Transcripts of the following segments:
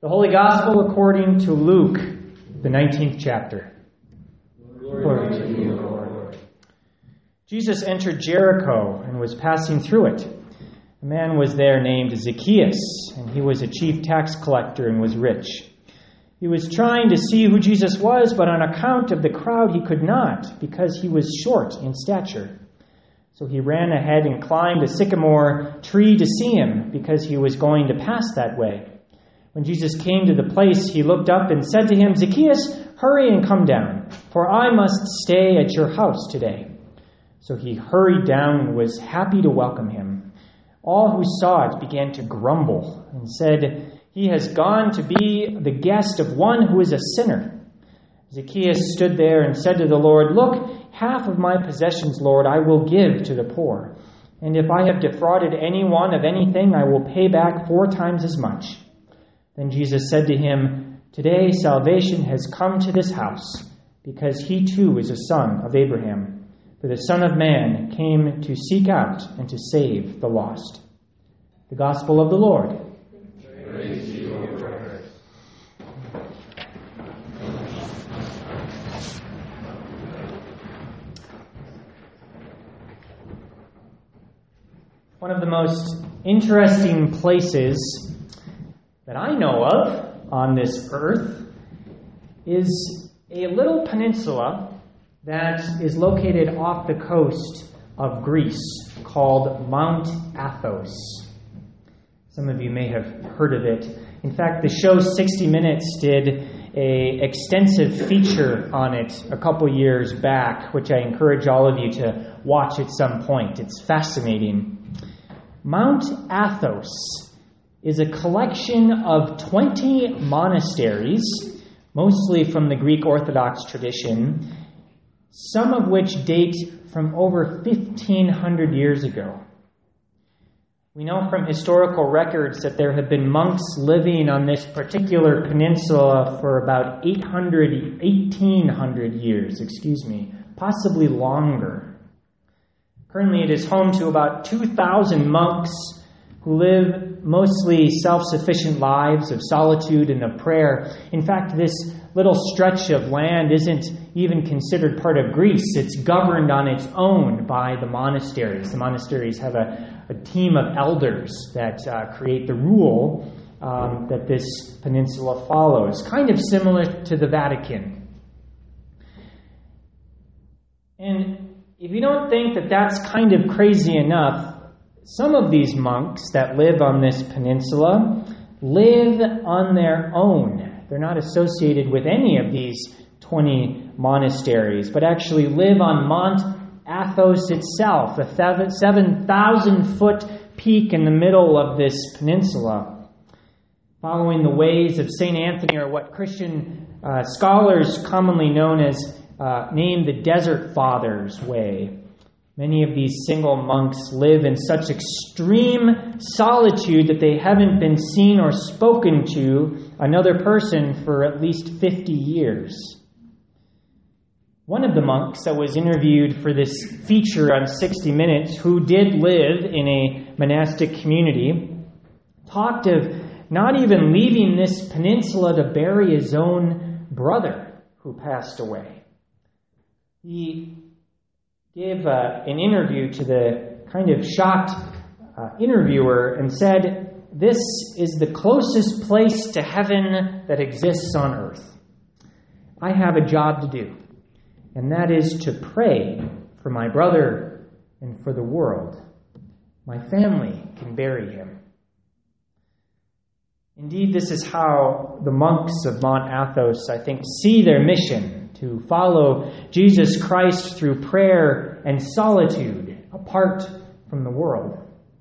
The Holy Gospel according to Luke, the 19th chapter. Glory to you, Lord. Jesus entered Jericho and was passing through it. A man was there named Zacchaeus, and he was a chief tax collector and was rich. He was trying to see who Jesus was, but on account of the crowd he could not, because he was short in stature. So he ran ahead and climbed a sycamore tree to see him, because he was going to pass that way. When Jesus came to the place, he looked up and said to him, "Zacchaeus, hurry and come down, for I must stay at your house today." So he hurried down and was happy to welcome him. All who saw it began to grumble and said, "He has gone to be the guest of one who is a sinner." Zacchaeus stood there and said to the Lord, "Look, half of my possessions, Lord, I will give to the poor. And if I have defrauded anyone of anything, I will pay back 4 times as much." Then Jesus said to him, "Today salvation has come to this house, because he too is a son of Abraham. For the Son of Man came to seek out and to save the lost." The Gospel of the Lord. Praise to you, O Christ. One of the most interesting places that I know of on this earth is a little peninsula that is located off the coast of Greece called Mount Athos. Some of you may have heard of it. In fact, the show 60 Minutes did an extensive feature on it a couple years back, which I encourage all of you to watch at some point. It's fascinating. Mount Athos is a collection of 20 monasteries, mostly from the Greek Orthodox tradition, some of which date from over 1,500 years ago. We know from historical records that there have been monks living on this particular peninsula for about 1,800 years, possibly longer. Currently, it is home to about 2,000 monks who live mostly self-sufficient lives of solitude and of prayer. In fact, this little stretch of land isn't even considered part of Greece. It's governed on its own by the monasteries. The monasteries have a team of elders that create the rule that this peninsula follows, kind of similar to the Vatican. And if you don't think that that's kind of crazy enough, some of these monks that live on this peninsula live on their own. They're not associated with any of these 20 monasteries, but actually live on Mount Athos itself, a 7,000-foot peak in the middle of this peninsula. Following the ways of St. Anthony, or what Christian scholars commonly name the Desert Fathers way. Many of these single monks live in such extreme solitude that they haven't been seen or spoken to another person for at least 50 years. One of the monks that was interviewed for this feature on 60 Minutes, who did live in a monastic community, talked of not even leaving this peninsula to bury his own brother who passed away. He gave an interview to the kind of shocked interviewer and said, "This is the closest place to heaven that exists on earth. I have a job to do, and that is to pray for my brother and for the world. My family can bury him." Indeed, this is how the monks of Mount Athos, I think, see their mission: to follow Jesus Christ through prayer and solitude, apart from the world.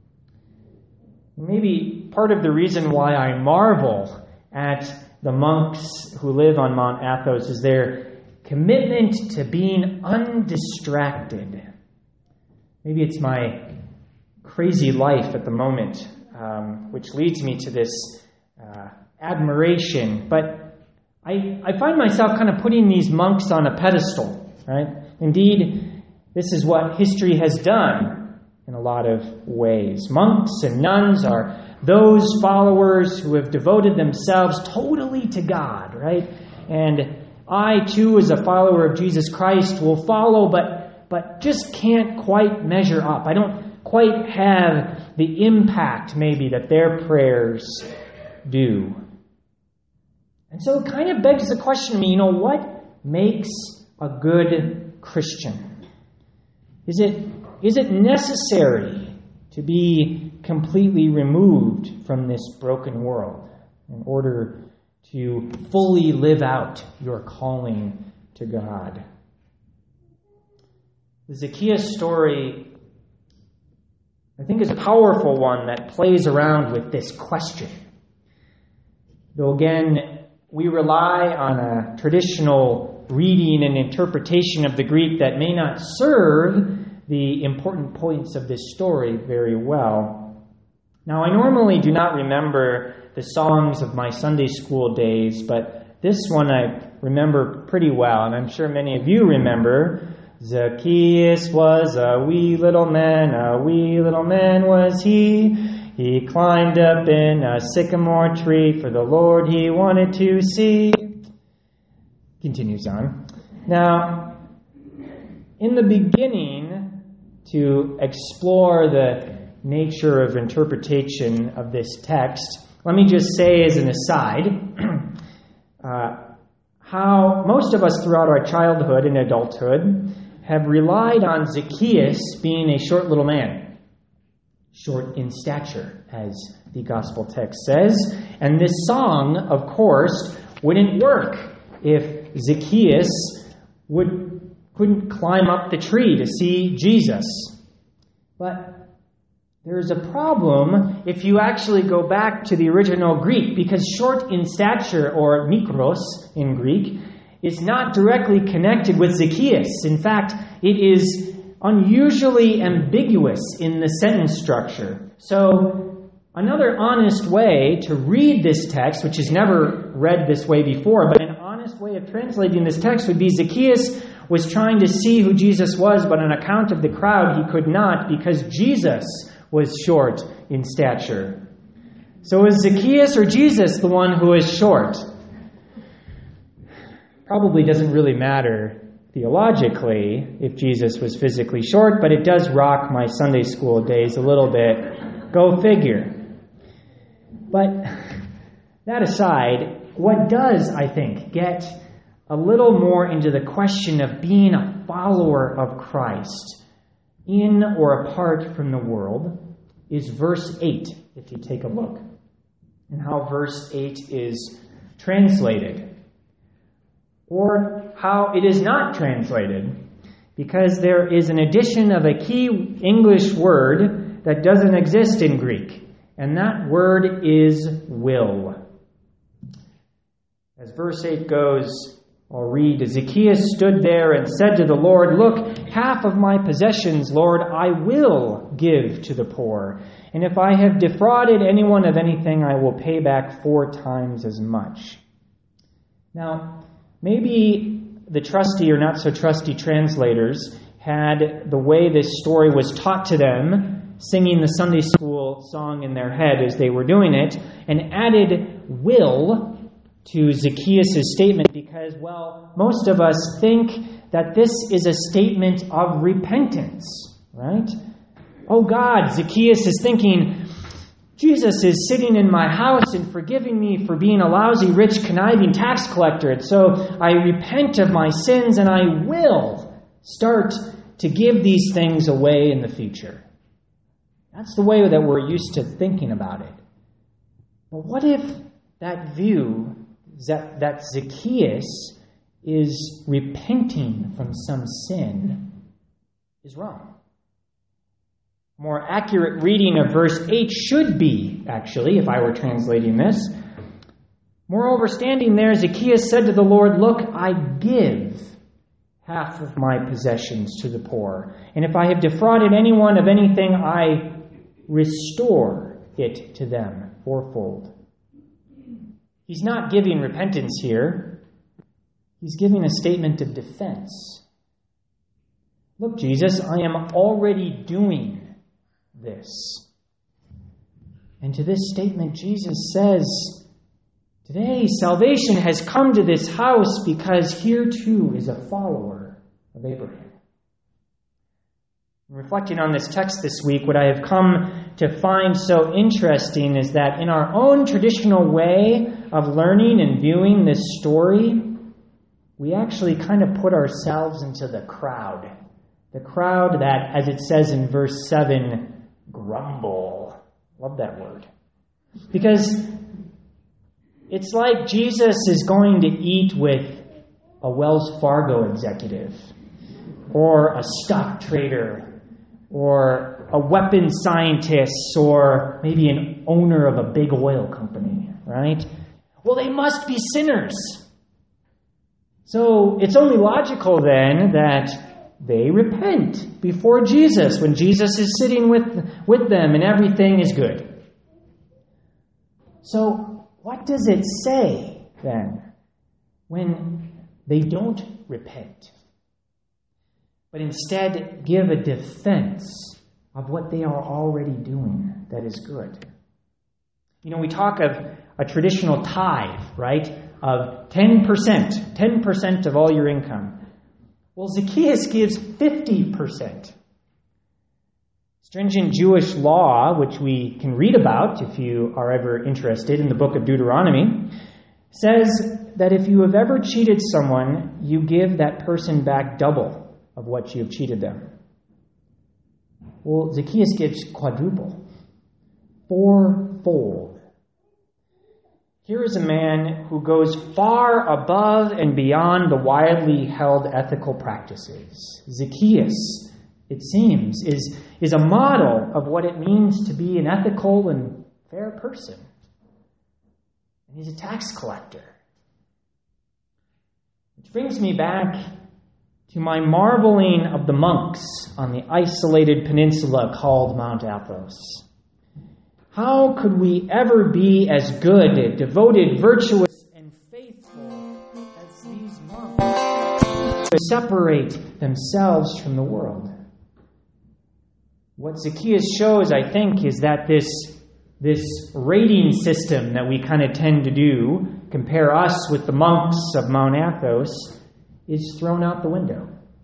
Maybe part of the reason why I marvel at the monks who live on Mount Athos is their commitment to being undistracted. Maybe it's my crazy life at the moment, which leads me to this admiration, but I find myself kind of putting these monks on a pedestal, right? Indeed, this is what history has done in a lot of ways. Monks and nuns are those followers who have devoted themselves totally to God, right? And I, too, as a follower of Jesus Christ, will follow, but just can't quite measure up. I don't quite have the impact, maybe, that their prayers do. And so it kind of begs the question to me, what makes a good Christian? Is it necessary to be completely removed from this broken world in order to fully live out your calling to God? The Zacchaeus story, I think, is a powerful one that plays around with this question. Though again, we rely on a traditional reading and interpretation of the Greek that may not serve the important points of this story very well. Now, I normally do not remember the songs of my Sunday school days, but this one I remember pretty well, and I'm sure many of you remember. Zacchaeus was a wee little man was he. He climbed up in a sycamore tree, for the Lord he wanted to see. Continues on. Now, in the beginning, to explore the nature of interpretation of this text, let me just say as an aside, how most of us throughout our childhood and adulthood have relied on Zacchaeus being a short little man. Short in stature, as the gospel text says. And this song, of course, wouldn't work if Zacchaeus couldn't climb up the tree to see Jesus. But there's a problem if you actually go back to the original Greek, because short in stature, or mikros in Greek, is not directly connected with Zacchaeus. In fact, it is unusually ambiguous in the sentence structure. So, another honest way to read this text, which is never read this way before, but an honest way of translating this text would be Zacchaeus was trying to see who Jesus was, but on account of the crowd he could not, because Jesus was short in stature. So is Zacchaeus or Jesus the one who is short? Probably doesn't really matter theologically if Jesus was physically short, but it does rock my Sunday school days a little bit. Go figure. But that aside, what does, I think, get a little more into the question of being a follower of Christ in or apart from the world is verse 8, if you take a look, and how verse 8 is translated. Or how it is not translated, because there is an addition of a key English word that doesn't exist in Greek, and that word is will. As verse 8 goes, I'll read, Zacchaeus stood there and said to the Lord, "Look, half of my possessions, Lord, I will give to the poor, and if I have defrauded anyone of anything, I will pay back 4 times as much." Now, maybe the trusty or not so trusty translators had the way this story was taught to them, singing the Sunday school song in their head as they were doing it, and added will to Zacchaeus' statement because, well, most of us think that this is a statement of repentance, right? Oh God, Zacchaeus is thinking, Jesus is sitting in my house and forgiving me for being a lousy, rich, conniving tax collector. And so I repent of my sins and I will start to give these things away in the future. That's the way that we're used to thinking about it. But what if that view that Zacchaeus is repenting from some sin is wrong? More accurate reading of verse 8 should be, actually, if I were translating this. Moreover, standing there, Zacchaeus said to the Lord, "Look, I give half of my possessions to the poor. And if I have defrauded anyone of anything, I restore it to them fourfold." He's not giving repentance here. He's giving a statement of defense. Look, Jesus, I am already doing this. And to this statement, Jesus says, today salvation has come to this house because here too is a follower of Abraham. Reflecting on this text this week, what I have come to find so interesting is that in our own traditional way of learning and viewing this story, we actually kind of put ourselves into the crowd. The crowd that, as it says in verse 7, grumble. Love that word. Because it's like Jesus is going to eat with a Wells Fargo executive, or a stock trader, or a weapons scientist, or maybe an owner of a big oil company, right? Well, they must be sinners. So it's only logical then that they repent before Jesus when Jesus is sitting with them and everything is good. So what does it say then when they don't repent, but instead give a defense of what they are already doing that is good? You know, we talk of a traditional tithe, right, of 10% of all your income. Well, Zacchaeus gives 50%. Stringent Jewish law, which we can read about if you are ever interested in the book of Deuteronomy, says that if you have ever cheated someone, you give that person back double of what you have cheated them. Well, Zacchaeus gives quadruple, fourfold. Here is a man who goes far above and beyond the widely held ethical practices. Zacchaeus, it seems, is a model of what it means to be an ethical and fair person. And he's a tax collector. Which brings me back to my marveling of the monks on the isolated peninsula called Mount Athos. How could we ever be as good, devoted, virtuous, and faithful as these monks to separate themselves from the world? What Zacchaeus shows, I think, is that this rating system that we kind of tend to do, compare us with the monks of Mount Athos, is thrown out the window.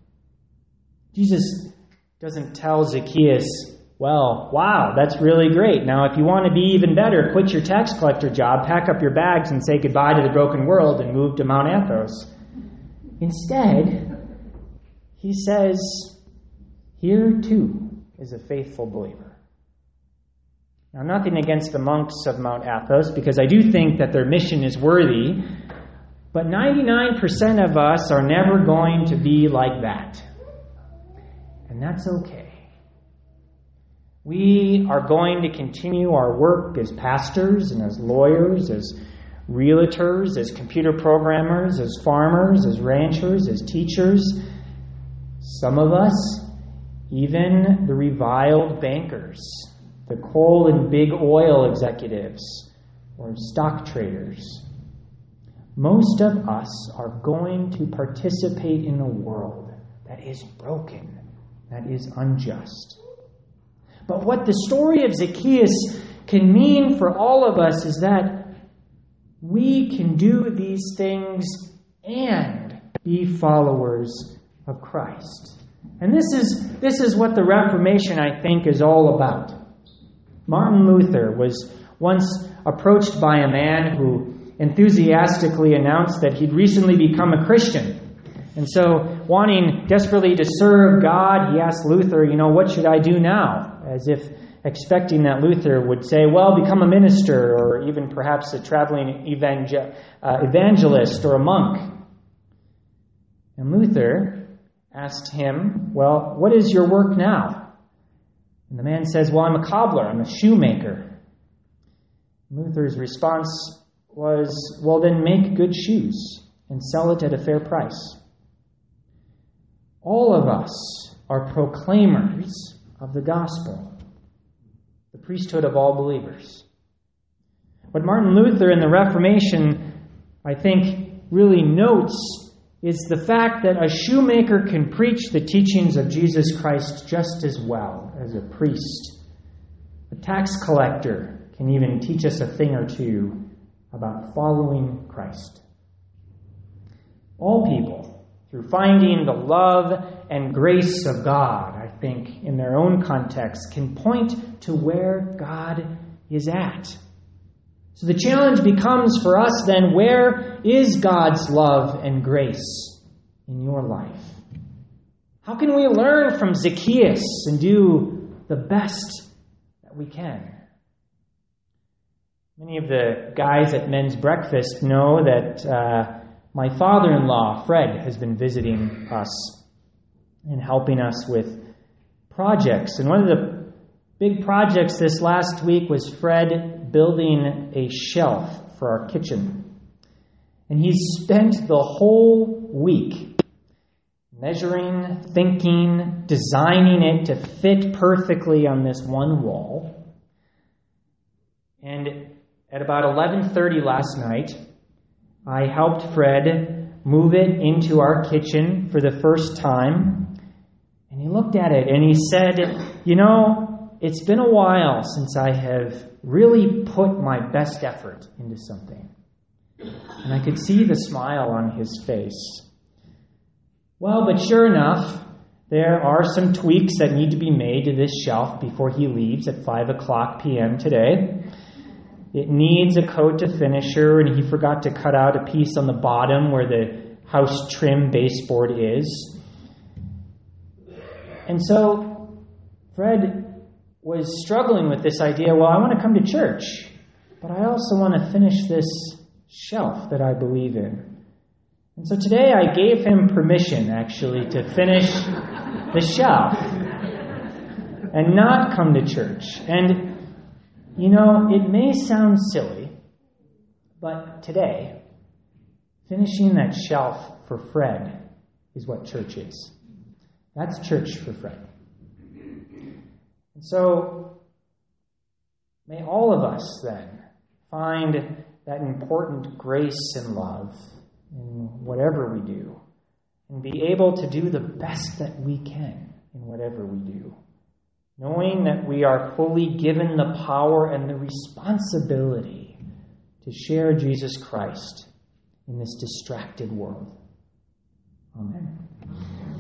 Jesus doesn't tell Zacchaeus, well, wow, that's really great. Now, if you want to be even better, quit your tax collector job, pack up your bags, and say goodbye to the broken world and move to Mount Athos. Instead, he says, here too is a faithful believer. Now, nothing against the monks of Mount Athos, because I do think that their mission is worthy, but 99% of us are never going to be like that. And that's okay. We are going to continue our work as pastors and as lawyers, as realtors, as computer programmers, as farmers, as ranchers, as teachers. Some of us, even the reviled bankers, the coal and big oil executives, or stock traders. Most of us are going to participate in a world that is broken, that is unjust. But what the story of Zacchaeus can mean for all of us is that we can do these things and be followers of Christ. And this is what the Reformation, I think, is all about. Martin Luther was once approached by a man who enthusiastically announced that he'd recently become a Christian. And so, wanting desperately to serve God, he asked Luther, what should I do now? As if expecting that Luther would say, well, become a minister, or even perhaps a traveling evangelist or a monk. And Luther asked him, well, what is your work now? And the man says, well, I'm a cobbler, I'm a shoemaker. Luther's response was, well, then make good shoes and sell it at a fair price. All of us are proclaimers of the gospel, the priesthood of all believers. What Martin Luther in the Reformation, I think, really notes is the fact that a shoemaker can preach the teachings of Jesus Christ just as well as a priest. A tax collector can even teach us a thing or two about following Christ. All people, through finding the love and grace of God, I think, in their own context, can point to where God is at. So the challenge becomes for us then, where is God's love and grace in your life? How can we learn from Zacchaeus and do the best that we can? Many of the guys at men's breakfast know that my father-in-law, Fred, has been visiting us and helping us with projects. And one of the big projects this last week was Fred building a shelf for our kitchen. And he spent the whole week measuring, thinking, designing it to fit perfectly on this one wall. And at about 11:30 last night, I helped Fred move it into our kitchen for the first time. And he looked at it and he said, it's been a while since I have really put my best effort into something. And I could see the smile on his face. Well, but sure enough, there are some tweaks that need to be made to this shelf before he leaves at 5:00 p.m. today. It needs a coat to finisher, and he forgot to cut out a piece on the bottom where the house trim baseboard is. And so Fred was struggling with this idea, well, I want to come to church, but I also want to finish this shelf that I believe in. And so today I gave him permission, actually, to finish the shelf and not come to church. And it may sound silly, but today, finishing that shelf for Fred is what church is. That's church for Fred. And so, may all of us then find that important grace and love in whatever we do, and be able to do the best that we can in whatever we do, knowing that we are fully given the power and the responsibility to share Jesus Christ in this distracted world. Amen.